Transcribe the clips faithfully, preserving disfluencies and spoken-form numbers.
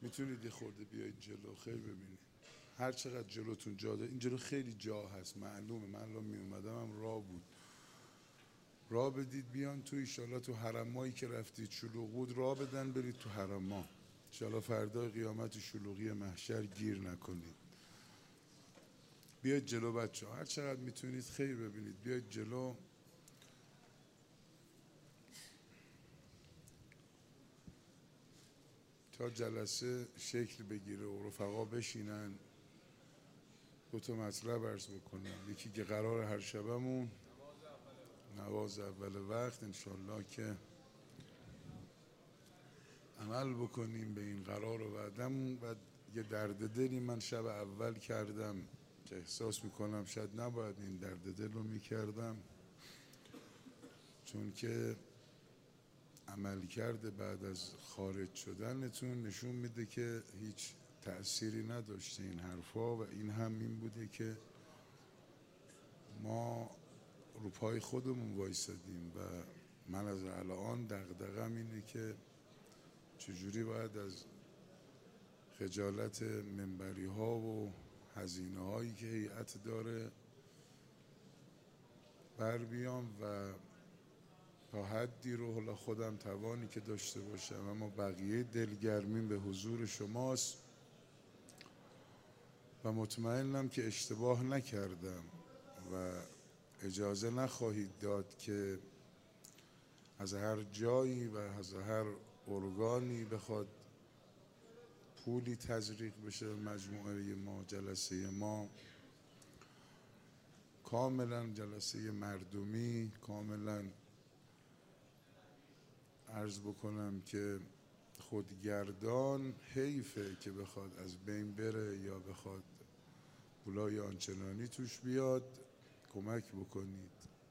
میتونید یه خورده بیاید جلو خیر ببینید هر چقدر جلوتون جا داره. این جلو خیلی جا هست معلومه. من الان می اومدم هم راه بود، راه بدید بیان تو. ایشالا تو حرمایی که رفتید شلوغ بود راه بدن برید تو حرما. ایشالا فردا قیامت شلوغی محشر گیر نکنید. بیاید جلو بچه ها، هر چقدر میتونید خیر ببینید بیاید جلو. تا جلسه شکل بگیره و رفقا بشینن دو تا مطلب عرض بکنم. یکی که قرار هر شبمون نواز اول وقت انشالله که عمل بکنیم به این قرار و وعدمون. و یه درد دلی من شب اول کردم که احساس میکنم شاید نباید این درد دل رو میکردم، چون که عمل کرده بعد از خارج شدنتون نشون میده که هیچ تأثیری نداشته این حرفا. و این هم این بوده که ما رو پای خودمون وایسادیم و من از الان دغدغه‌م اینه که چجوری باید از خجالت منبری ها و هزینه هایی که هیئت داره بر بیام و تا حدی رو حالا خودم توانی که داشته باشم، اما بقیه دلگرمین به حضور شماست و مطمئنم که اشتباه نکردم و اجازه نخواهید داد که از هر جایی و از هر ارگانی بخواد پولی تزریق بشه مجموعه ما. جلسه ما کاملا جلسه مردمی، کاملا عرض بکنم که خودگردان، حیفه که بخواد از بین بره یا بخواد پولای آنچنانی توش بیاد. کمک بکنید.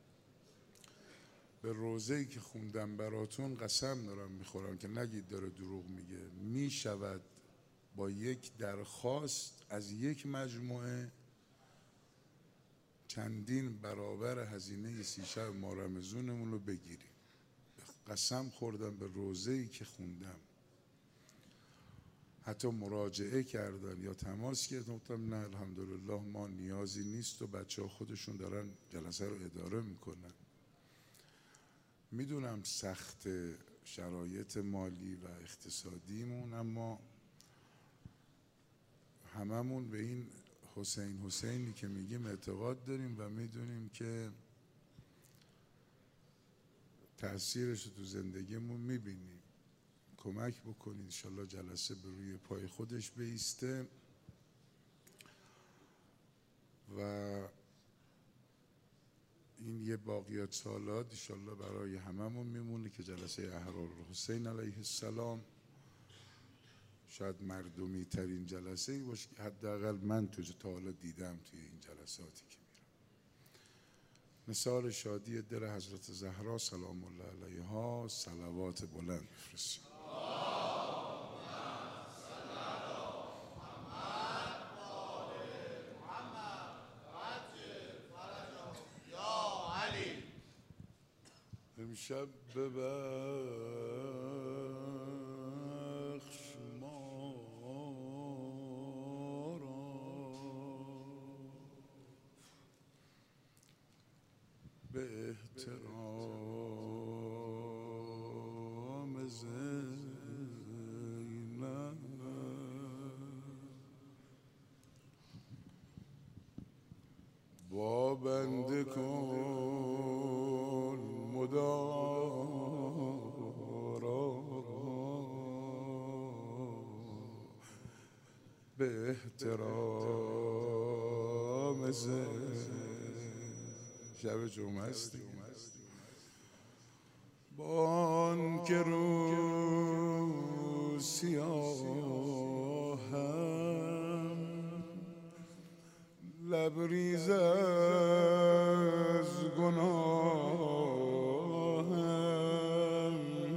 به روزه‌ای که خوندم براتون قسم دارم میخورم که نگید داره دروغ میگه. میشود با یک درخواست از یک مجموعه چندین برابر هزینه سی شب ماه رمضونمون رو بگیریم. قسم خوردم به روزه‌ای که خوندم. حتی مراجعه کردن یا تماس کردن، گفتم نه الحمدلله ما نیازی نیست و بچه ها خودشون دارن جلسه رو اداره میکنن. میدونم سخت شرایط مالی و اقتصادیمون، اما هممون به این حسین حسینی که میگیم اعتقاد داریم و میدونیم که تأثیرش رو تو زندگیمون میبینیم. کمک بکنید انشالله جلسه به روی پای خودش بیسته و این یه باقیات سالات انشالله برای هممون میمونه که جلسه احرار حسین علیه السلام شاید مردمی ترین جلسه ای باشه که حداقل من تو تا حالا دیدم توی این جلساتی که میرم. مثال شادی دل حضرت زهرا سلام الله علیها صلوات بلند بفرستیم. امشب ببخش ما را به احترام زینب با بنده کن مدارا به احترام زینب. شب جمعه است بان که رو سیاهم لبریز از گناهم،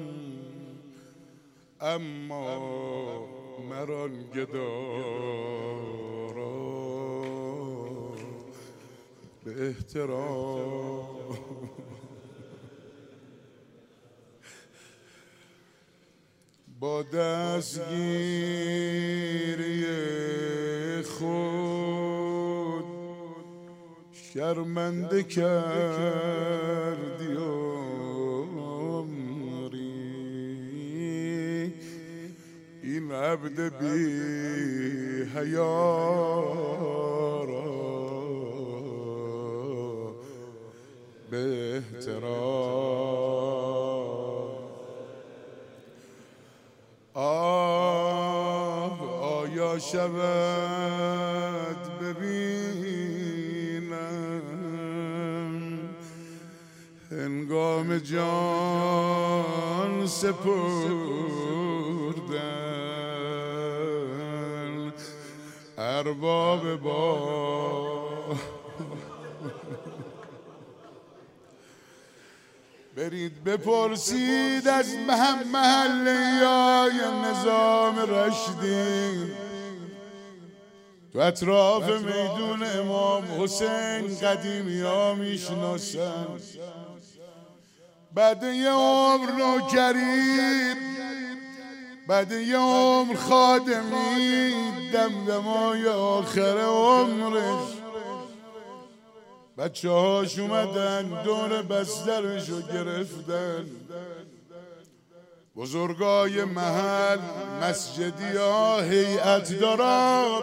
اما مران گدارا به احترام با دستگیری خود شرمنده کردی عمری، این عبد بی حیا را به احترام. آه آیا شود ببینم هنگام جان سپردن ارباب با برید بپرسید از هم محلیای نظام رشدی تو اطراف میدون امام حسین قدیمی ها میشناسن. بعد یه عمر نوکری، بعد یه عمر خادمی، دمدمای آخر عمرش بچه هاش اومدن دور بسترشو گرفتن. بزرگای محل، مسجدی ها، هیئت داران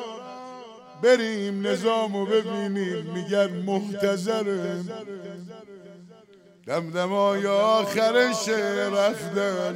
بریم نظامو ببینیم، میگن محتضره. دمدمای آخرش رفتن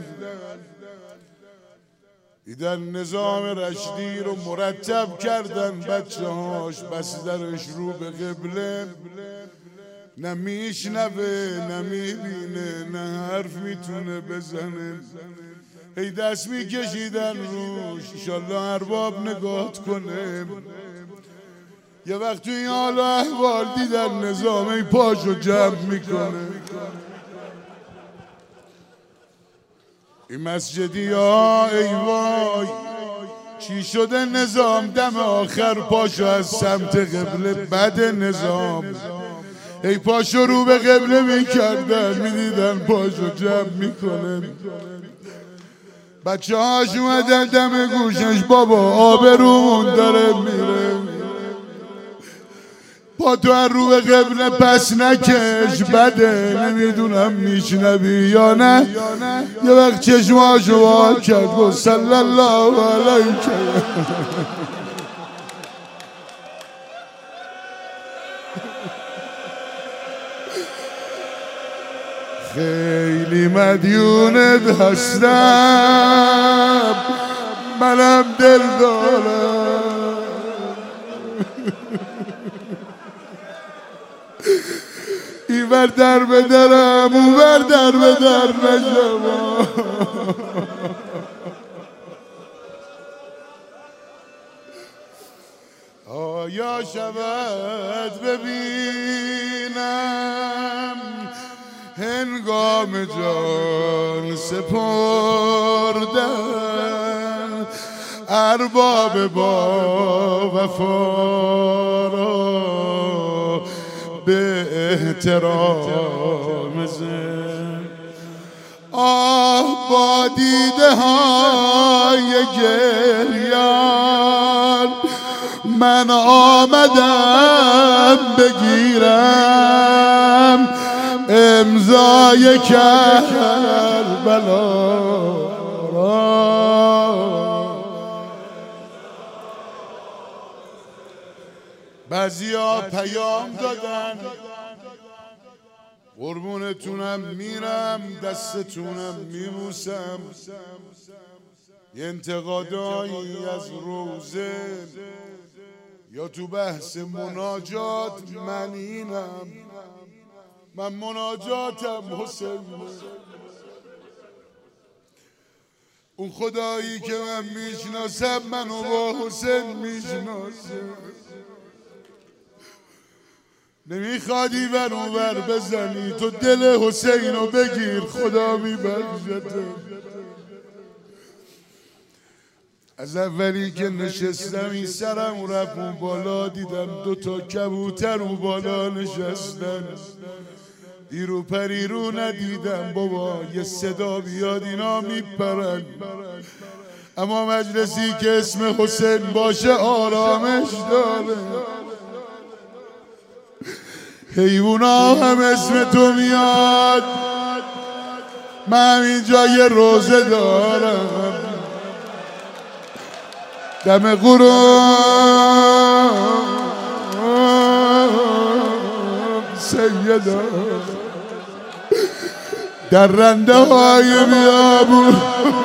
دیدن نظام رشدی رو مرتب کردن، بچه هاش بسترش رو به قبله، نه میشنوه نه میبینه نه حرف میتونه بزنه. هی دست میکشیدن روش انشالله ارباب نگات کنه. یه وقت توی این حال و احوال دیدن نظام ای پاشو جمع میکنه. این مسجدی ها ای وای چی شده نظام دم آخر پاشو از سمت قبله بد نظام. ای پاشو رو به قبله میکردن میدیدن پاشو جمع میکنه. بچه هاش اومدن دم گوشش بابا آبرومون داره میره، پا تو رو به قبله پس نکش بده. نمیدونم میشنوی یا نه. یه وقت چشماشو وا کرد گفت صلی الله علیه. خیلی مدیونت هستم منم دل دارم، اینور در بدرم اونور در بدر نشم. آیا شود ببینم هنگام جان سپردن ارباب با وفا را به احترام زن. آه با دیده های گریان من آمدم بگیرم امضای کربلا را. بعضیا پیام دادن قربونتونم میرم دستتونم میبوسم. یه انتقادایی از روزه یا تو بحث مناجات من اینم، من مناجاتم حسین. اون خدایی که من میشناسم منو با حسین میشناسه. نمیخوادی ور اون ور بزنی تو دل حسین رو بگیر خدا میبخشته. از اولی که نشستم این سرم رفت اون بالا دیدم دو تا کبوتر اون بالا نشستن. دیرو پریرو ندیدم بابا، یه صدا بیاد اینا میپرن، اما مجلسی که اسم حسین باشه آرامش داره. حیوونا هم اسم تو میاد، من اینجا یه روزه دارم، دم غروب سیدا در رنده های بیابون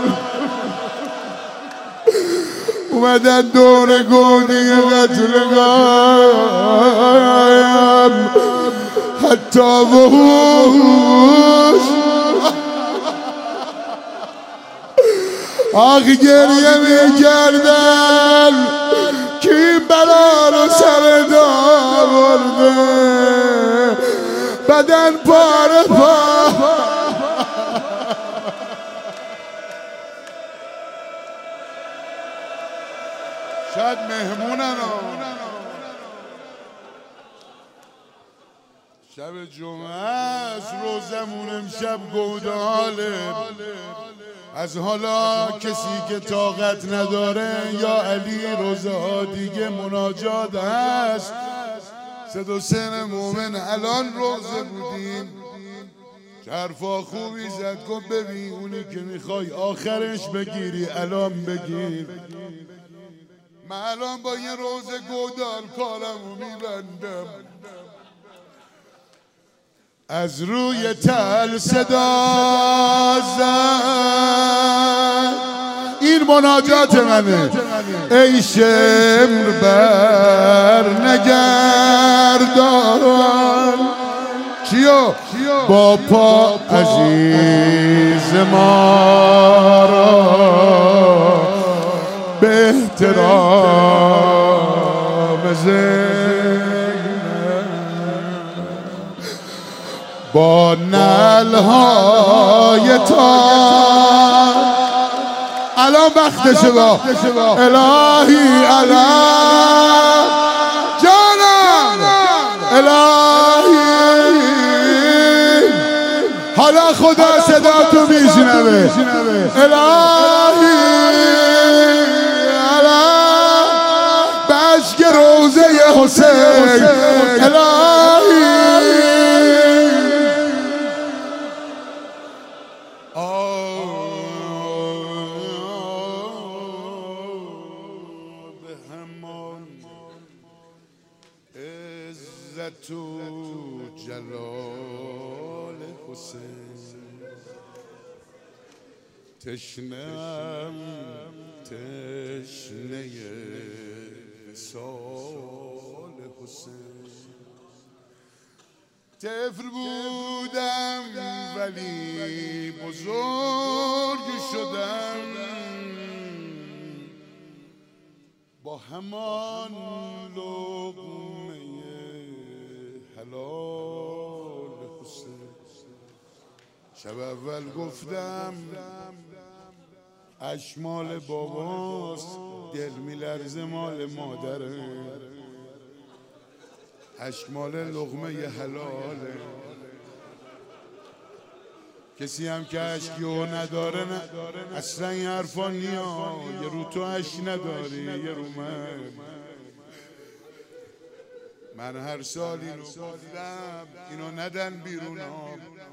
اومدن دور گودی قتلگاهم، حتی وحوش آخ گریه میکردن که این بلا رو سر داورده، بدن پاره پاره. شاید مهمونن شب جمعه است، روزمون امشب گوداله، از حالا کسی که طاقت نداره یا علی روزه ها دیگه مناجات هست. صد حسین مومن الان روزه بودیم، حرفا خوبی زد، گفت ببین اونی که میخوای آخرش بگیری الان بگیر. من الان با یه روزه گودال کارمو میبندم، از روی تل صدا زد، این مناجات منه. ای شمر بر نگردان چیو با پا عزیز ما را به احترام با نلهای تا الان وقتشه با الهی الان جانم الهی، حالا خدا صدا تو میشنوه الهی الان بشک روزه حسین الهی. تو جلال حسین تشنم تشنه وصال حسین. طفل بودم ولی بزرگ شدم با همان لقمه حلال حسین. شب اول گفتم اشمال باباست، دل میلرزه مال مادره، اشمال لقمه حلاله. کسی هم که اشکیو نداره نه اصلا این حرفا نیا، یه رو تو اش نداری یه رو من. من هر سال اینو گفتم اینو ندن بیرون ها،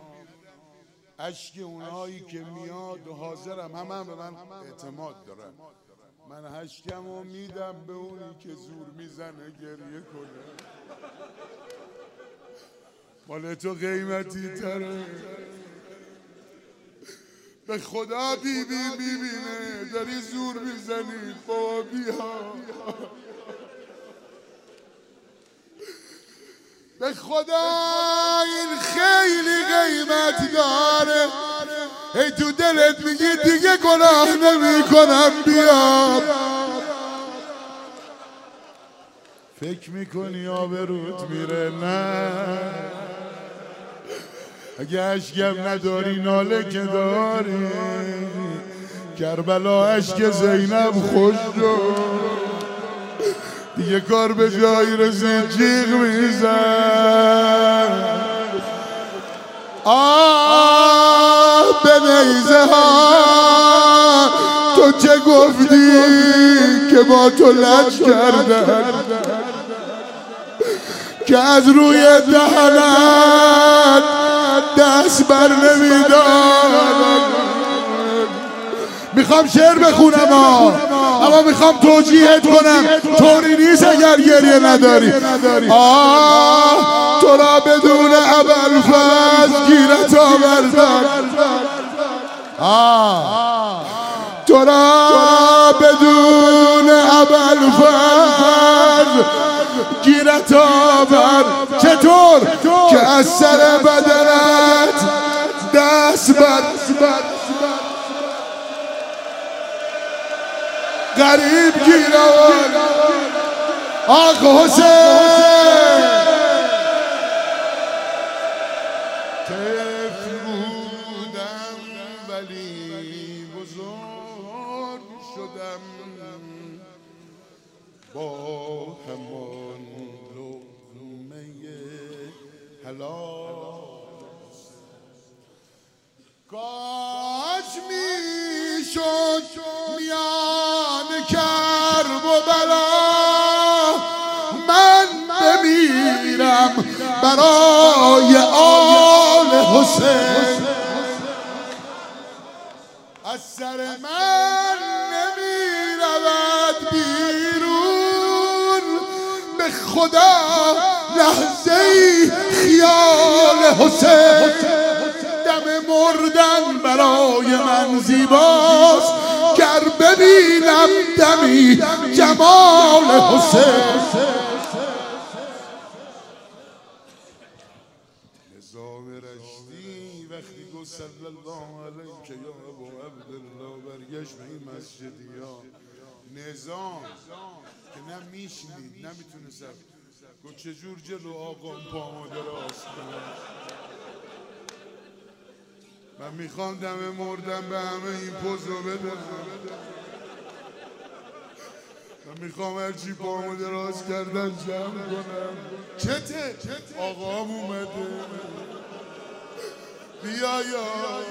اشک اونهایی که میاد و حاضرم هم هم به من اعتماد دارن، من اشکمو میدم به اونی که زور میزنه گریه کنه، مال تو قیمتی تره. به خدا بی بی میبینه داری زور میزنی، بابا بیا. به خدا این خیلی قیمت داره، ای تو دلت میگی دیگه گناه نمی کنم بیا. فکر میکنی آبروت میره؟ نه، اگه اشکم نداری ناله که داری. کربلا اشک زینب خوش شد دیگه کار به جایی رسید، جیغ میزن آه به نیزه ها تو چه گفتی که با تو لج کردن که از روی دهنت دست بر نمیدارن. میخوام شعر بخونم اما میخوام توجیهت کنم، طوری نیست اگر گریه نداری. آه تو را بدون ابوالفضل گیرت آوردن، آه تو را بدون ابوالفضل گیرت آورد. چطور که از سر بدنت دست بر غریب گیر آورد. آقا حسین طفل بودم ولی بزرگ شدم با همان لقمه حلال. کاش میشد میان کرب و بلا من بمیرم برای آل حسین. از سر من نمیرود بیرون به خدا لحظه‌ای خیال حسین. دم مردن برای من زیباست گر ببینم دمی جمال حسین. نظام رشدی وقتی گفت صلی الله علیه یا ابو عبدالله برگشت به این مسجدی ها، نظام که نه میشنید نمیتونست گفت چجور جلو آقام پامو دراز کنم. من میخوام دم مردم به همه این پوز رو بدم. من میخوام هرچی پامو دراز کردن جمع کنم. چته؟ آقام اومده بیا یا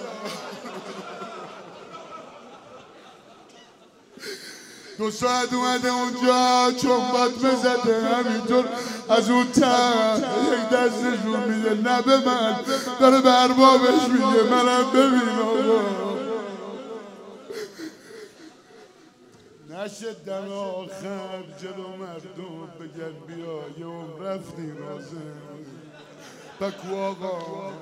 دو ساعت اومده اونجا چنبات بزده همینطور از اون ته یک دستشون میده نه به من، داره به اربابش میگه منم ببین آقا. نشه دم آخر جلو مردم بگن بیا یه عمر رفتی نازم بکو آقا.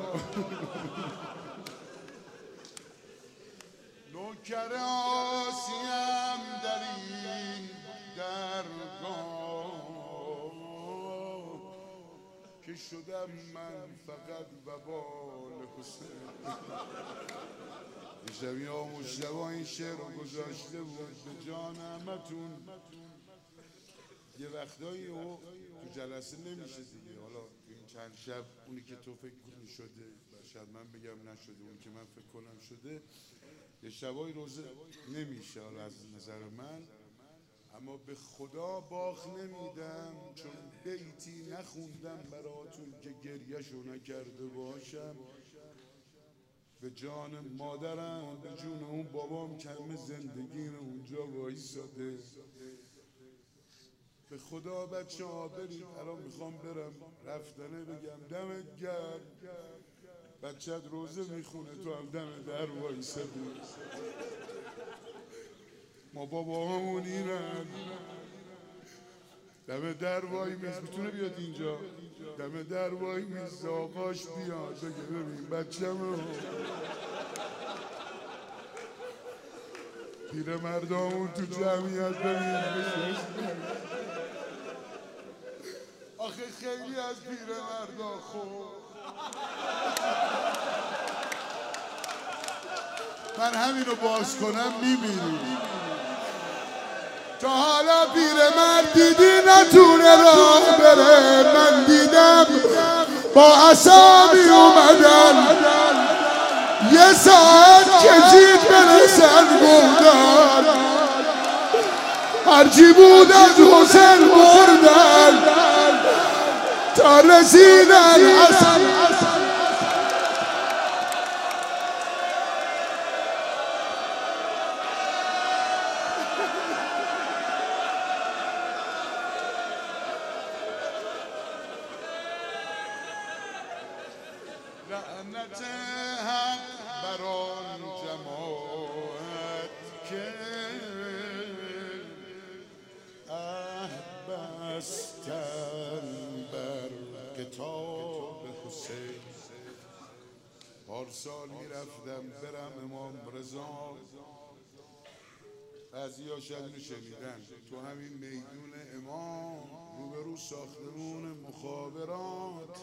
نوکر آسیم در این درگاه که شدم من فقط وبال حسین. شبیه ها مشتبه این شعر رو گذاشته بود به جان همتون. یه وقتایی او تو جلسه نمیشه دیگه. حالا این چند شب اونی که تو فکر کنی شده شاید من بگم نشده، اون که من فکر کنم شده. یه شبای روزه نمیشه حالا از نظر من، اما به خدا باخ نمیدم چون بیتی نخوندم براتون که گریه‌شو نکرده باشم. به جان مادرم به جون اون بابام کم زندگی اونجا وایساده. به خدا بچه ها برید، الان میخوام برم رفتنه بگم دمت گرم بچت روزه میخونه تو هم دم در وایسادی. ما بابا همون اینن دم در وای میز میتونه بیاد اینجا دم در وای میز آقاش بیاد بگه ببین بچه‌مو پیر مردامون تو جمعیت ببین. آخه خیلی از پیر مردا خوب من همینو باز کنم میبینی. تا حالا پیرمرد دیدی نتونه راه بره، من دیدم با عصابی اومدن یه ساعت کشید برسن بردن، هرچی بود از حسین بردن تا رسیدن اصلا حق بران جماعت که عهد بستن بر کتاب حسین. پارسال میرفتم برم امام رضا، بعضی‌ها شاید اینو شنیدن، تو همین میدون امام روبرو ساختمون مخابرات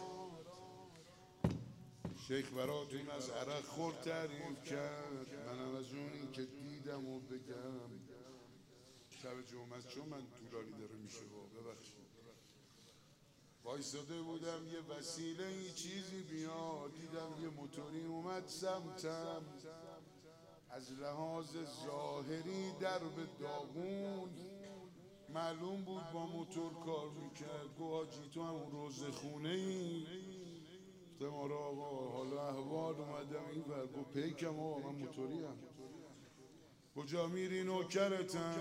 شیخ براتون از عرق خورد تعریف کرد. منم از اون که دیدم و بگم شب جمعه است، چون من طولانی داره میشه ببخشید، وایساده بودم یه وسیله ای چیزی بیاد، دیدم یه موتوری اومد سمتم، از لحاظ ظاهری درب داغون معلوم بود با موتور کار میکرد. گو حاجی تو همون روزه خونه ای؟ گفتم آره آقا حالا احوال اومدم این ور. گو پیکم آقا من موتوری هم. کجا میری؟ نوکرتم.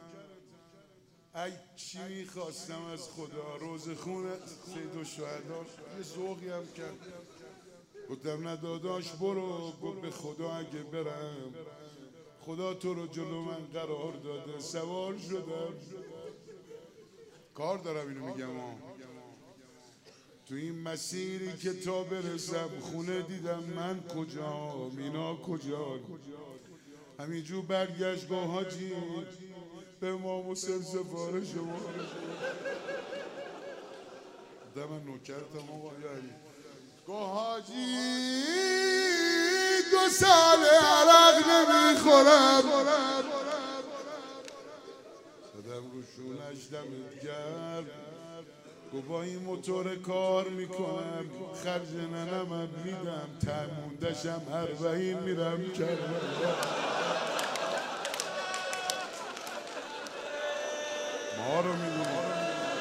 ای چی میخواستم از خدا، روزه خونه سید الشهدا یه ذوقی هم کرد. گفتم نه داداش برو. گفت به خدا اگه برم خدا تو رو جلو من قرار داده. سوار شدم، کار دارم اینو میگم ها. تو این مسیری که تا برسم خونه دیدم من کجا، مینا کجا. همینجور برگشت گفت حاجی به امام حسین سفارش شما. گفتم من نوکرتم آقا یعنی. گفت حاجی دو سال عرق نمیخورم. زدم رو شونش دمت گرم. گفت با این موتور کار میکنم، خرج ننمم میدم، ترموندشم اربعین میرم کردم. ما رو میدونم.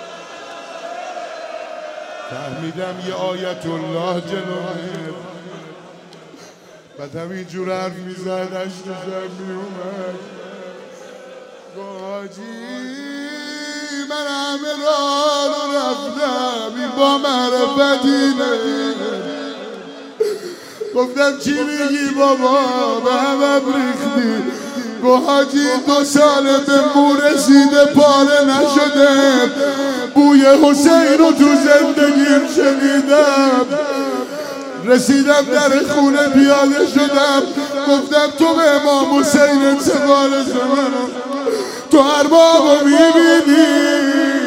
فهمیدم یه آیت الله جلوه، بعد همینجور حرف میزد اشتشم میومد. گفت حاجی من همه راه رو رفتم این با معرفتینه. گفتم چی میگی بابا به همم ریختی. گفت حاجی دو ساله به مو رسیده پاره نشده، بوی حسین رو تو زندگیم شنیدم. رسیدم در خونه پیاده شدم، گفتم تو به امام حسین سفارش منو تو هر بابا میبینی.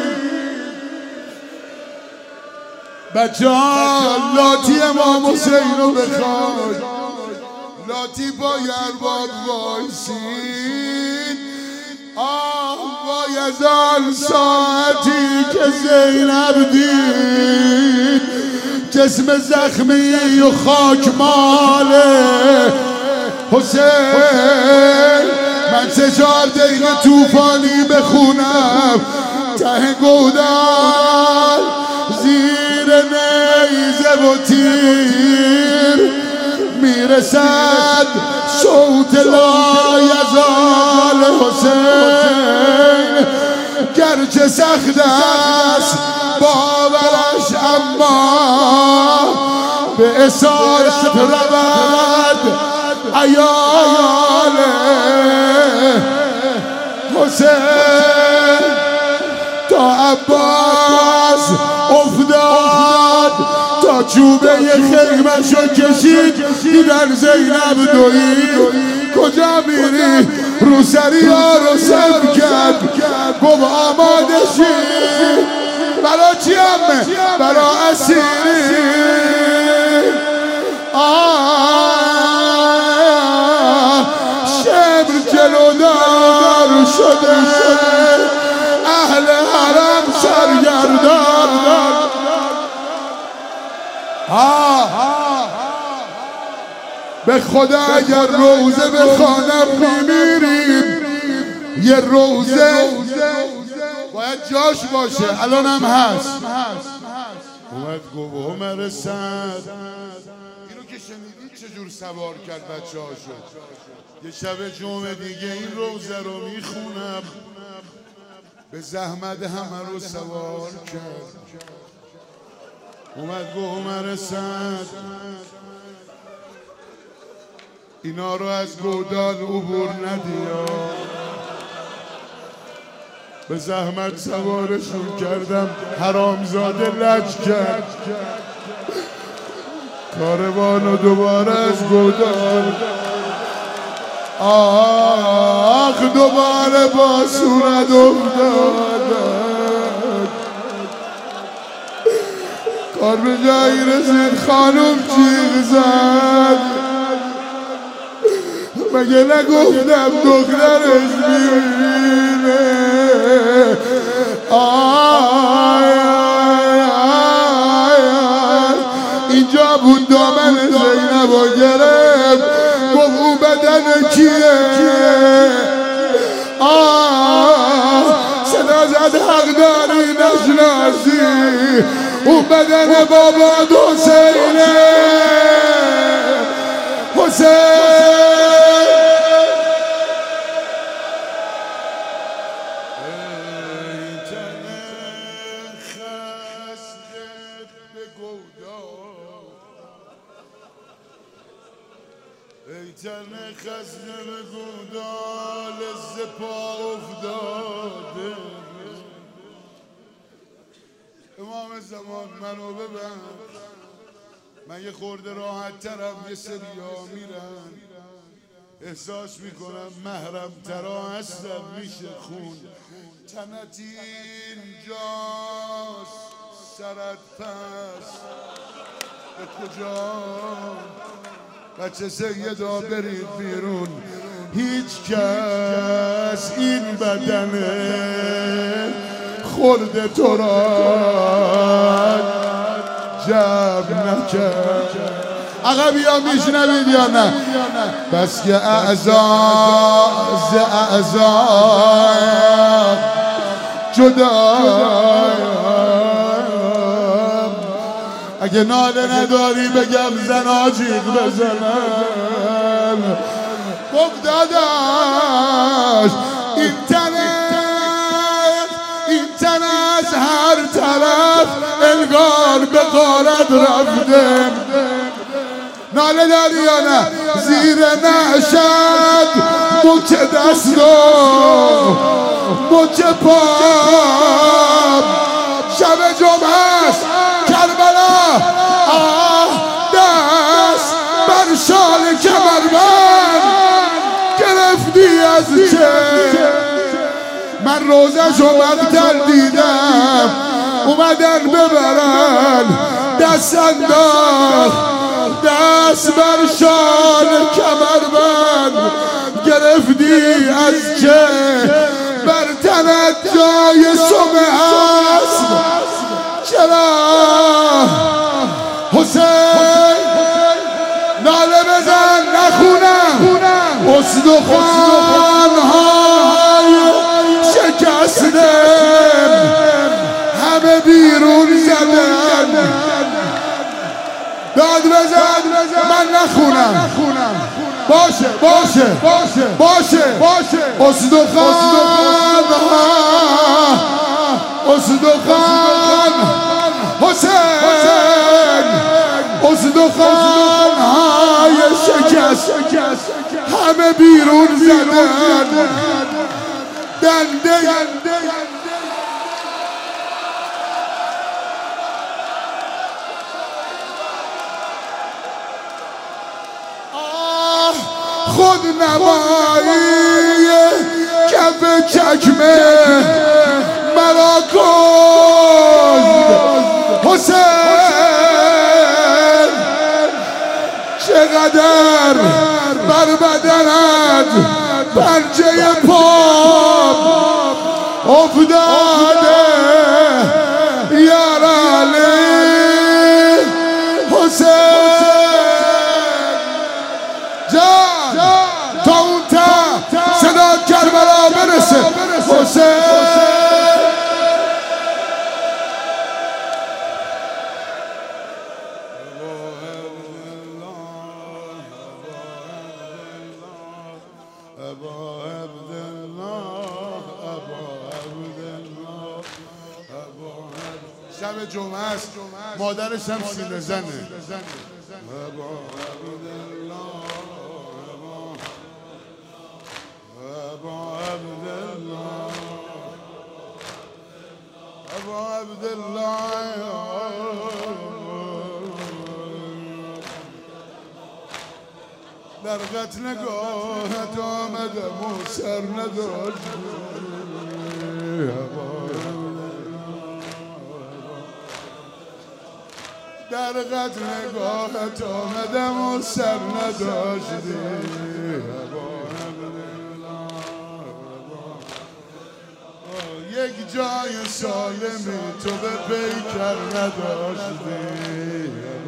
بچه ها لاتی امام حسین رو بخواد، لاتی با ارباب وایسید. آه وای از آن ساعتی که زینب دید جسم زخمی و خاک ماله حسین. من سه چهار دقیقه توفانی بخونم ته گودال زیر نیزه و تیر میرسد صوت لایزال حسین. گرچه سخت است باورش اما به اسارت رود عیال حسین. تا عباس افتاد تا چوبه خیمشو کشید دیدن زینب دوید. کجا میری؟ روسری ها رو سم کرد. گفت آماده شید برا چی همه؟ برا اسیری. آه شبر جلودار شده، اهل حرم سرگردان. به خدا اگر روزه بخوانم میمیریم. یه روزه باید جاش باشه، الان هم هست. اومد گفت عمر سعد اینو که شنیدید چجور سوار کرد بچه هاشو. یه شب جمعه دیگه این روزه رو میخونم، به زحمت همه رو سوار کرد. اومد گفت عمر سعد اینا رو از گودال عبور ندیا، به زحمت سوارشون کردم حرامزاده لج کرد، کاروانو دوباره از گودال آخ دوباره با صورت افتاد، کار به جایی رسید خانم جیغ زد، مگه نگفتم دخترش میبینه، آی آی آی اینجا بود دامن زینب و گرفت، گفت اون بدن کیه، آه صدا زد حق داری نشناسی، اون بدن بابا حسینه، حسین تن خسته به گودال زپا افتاده، امام زمان منو ببند، من یه خورده راحت ترم، یه سریا میرن احساس میکنم محرم ترا هستم، میشه خون تنت اینجاست، سرت پس به کجا، بچه سیدا برید بیرون، هیچ کس این بدنه خورده تو را جب نکرد. آقا بیا میشنوید یا نه؟ بس که اعضا ز اعضا جدا، اگه ناله نداری بگم زناجیق بزنم، گفت داداش این تنه این تن از هر طرف انگار به غارت رفته، ناله داری یا نه؟ زیر نعشت مچ دست و مچ پام، شب جمعه است کربلا، آه دست بر شال کمربند گرفتی از چه، من روزشو مقتل دیدم اومدن ببرن، دست انداخت دست بر شال کمربند گرفتی از چه، بر تنت جای سمه هست چرا حسین، ناله بزن نخونم، استخوان های شکسته همه بیرون زدن، داد بزن من نخونم، باشه باشه باشه باشه استخوان ها استخوان حسین، استخوان های شکست همه بیرون زدن، دنده خود نمایی کف چکمه مرا کشت حسین، چقدر بر بدنت پنجه پاپ افتاده یار علی حسین، جان تا اون تا صدا کربلا برسه حسین، شب جمعه است، مادرش هم سینه زنه، ابا عبدالله در قتلگاهت آمدم و سر نداشتی در قتلگاهت آمدم و سر نداشتی یک جای سالمی تو به پیکر نداشتی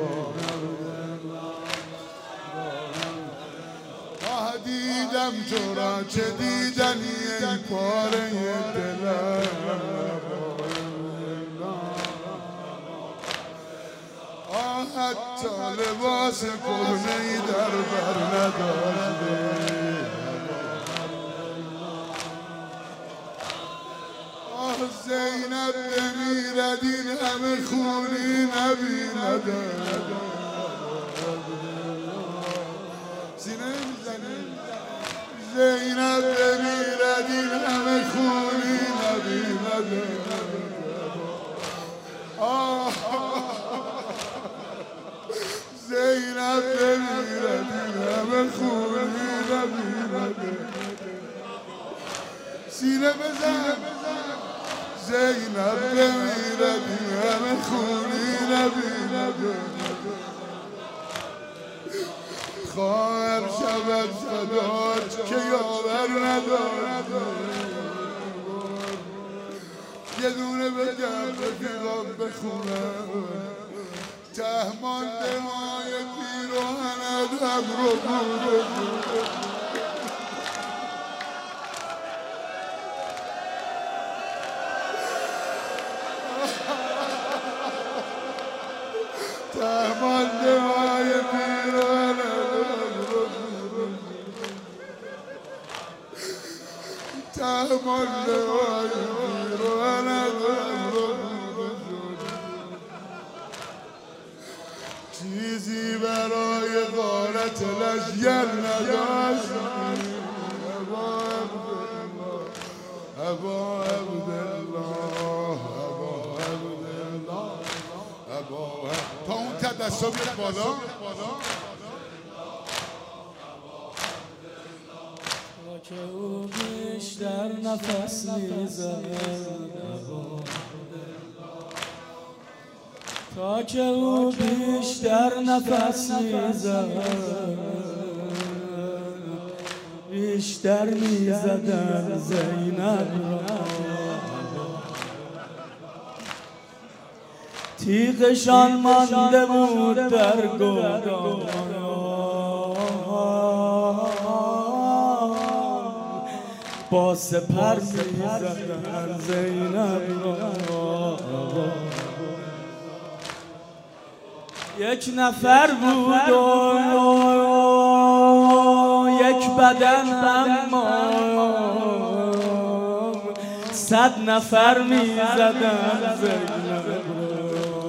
آه دیدم تو را چه دیدنی ای پاره دلم آه حتی لباس کهنه ای در بر نداشتی زینب بمیرد این همه خونی نبیند سینه میزنی زینب بمیرد این همه خونی نبیند آه زینب بمیرد این همه خونی نبیند سینه بزن زینب بمیرد این همه خونی نبیند خواهر شود فدات که یاور ندارد یه دونه بگم رفیقام بخونم ته مانده مای پیراهنت هم رو بود تهمانده های پیرانه تهمانده های پیرانه چیزی برای غارت لشگر نداشتی ابا عبدالله تا اون تدسا بیاد بالا که او بیشتر نفس میزد تا که او بیشتر نفس میزد بیشتر میزدن زینب را تیغشان مانده بود در گودال با سپر میزدن زینب را یک نفر بود و یک بدن اما صد نفر میزدن زینب را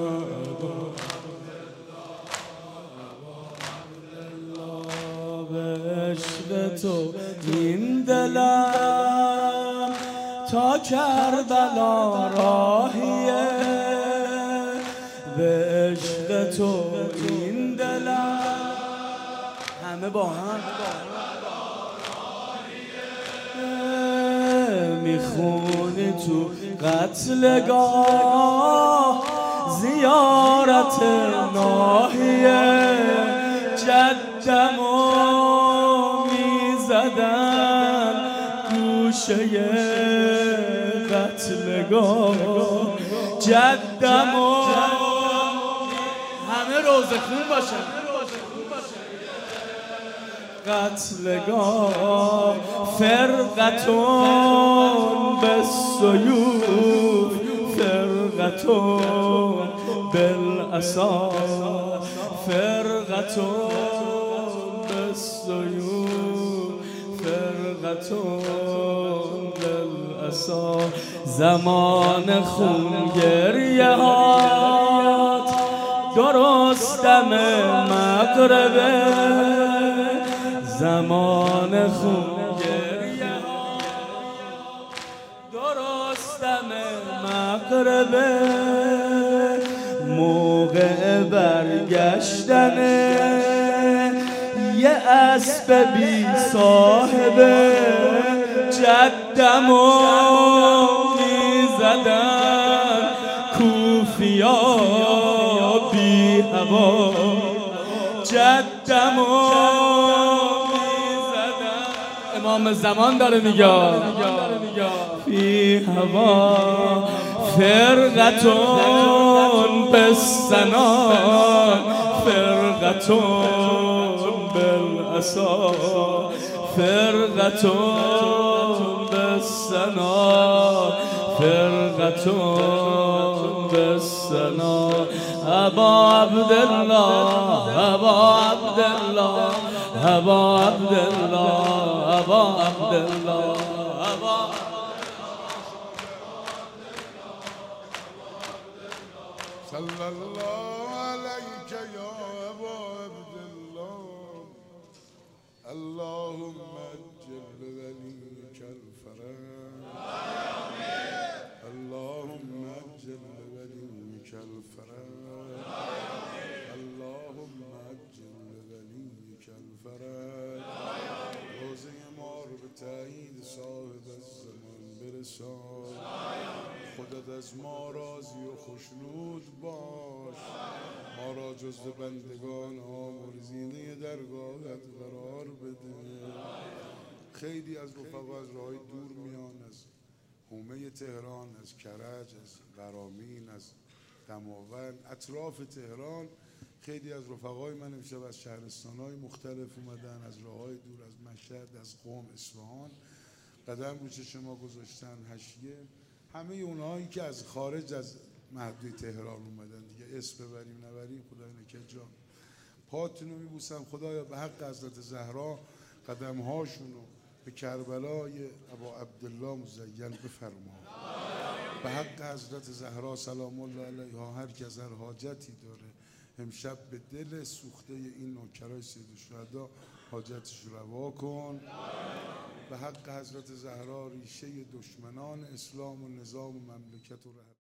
عشق تو این دلم تا کربلا راهیه به عشق تو این دلم همه با هم میخونی تو قتلگاه زیارت ناحیه جدمو میزدن گوشه قتلگاه جدمو همه روزخون باشن قتلگاه فرقتون به سیوف فرقتون بالعصا فرقتون به سیوف فرقتون بالعصا زمان خون گریه هات درستم مغربه زمان خون گریه هات درستم مغربه مغربه موقع برگشتنه یه اسب بی صاحبه جدمو میزدن کوفیا بی هوا جدمو میزدن امام زمان داره میگه بی هوا فرقتون بالسنان فرقتون بالعصا فرقتون بالسنان فرقتون بالسنان ابا عبدالله ابا عبدالله ابا عبدالله ابا عبدالله ابا صلی الله علیک یا ابا عبدالله اللهم اجل وليك الفرج اللهم اجل وليك الفرج اللهم اجل وليك الفرج روزه ما رو به تایید صاحب الزمان برسان خودت از ما راضی و خوشنود باش ما را جزو بندگان آمرزینه درگاهت قرار بده خیلی از رفقا از راهی دور میان از حومه تهران از کرج از قرامین از دماوند اطراف تهران خیلی از رفقای من امشب از شهرستان‌های مختلف اومدن از راههای دور از مشهد از قم اصفهان قدم رو شما گذاشتن حشیه همه اونهایی که از خارج از محدوده تهران اومدن دیگه اسم ببریم نبریم خدای نکرد جان پاتون رو میبوسم خدایا به حق حضرت زهرا قدمهاشون رو به کربلای ابا عبدالله مزین بفرما به حق حضرت زهرا سلام الله علیها هر کی از هر حاجتی داره امشب به دل سوخته این نوکرای سید الشهدا حاجتش روا کن به حق حضرت زهرا ریشه دشمنان اسلام و نظام و مملکت و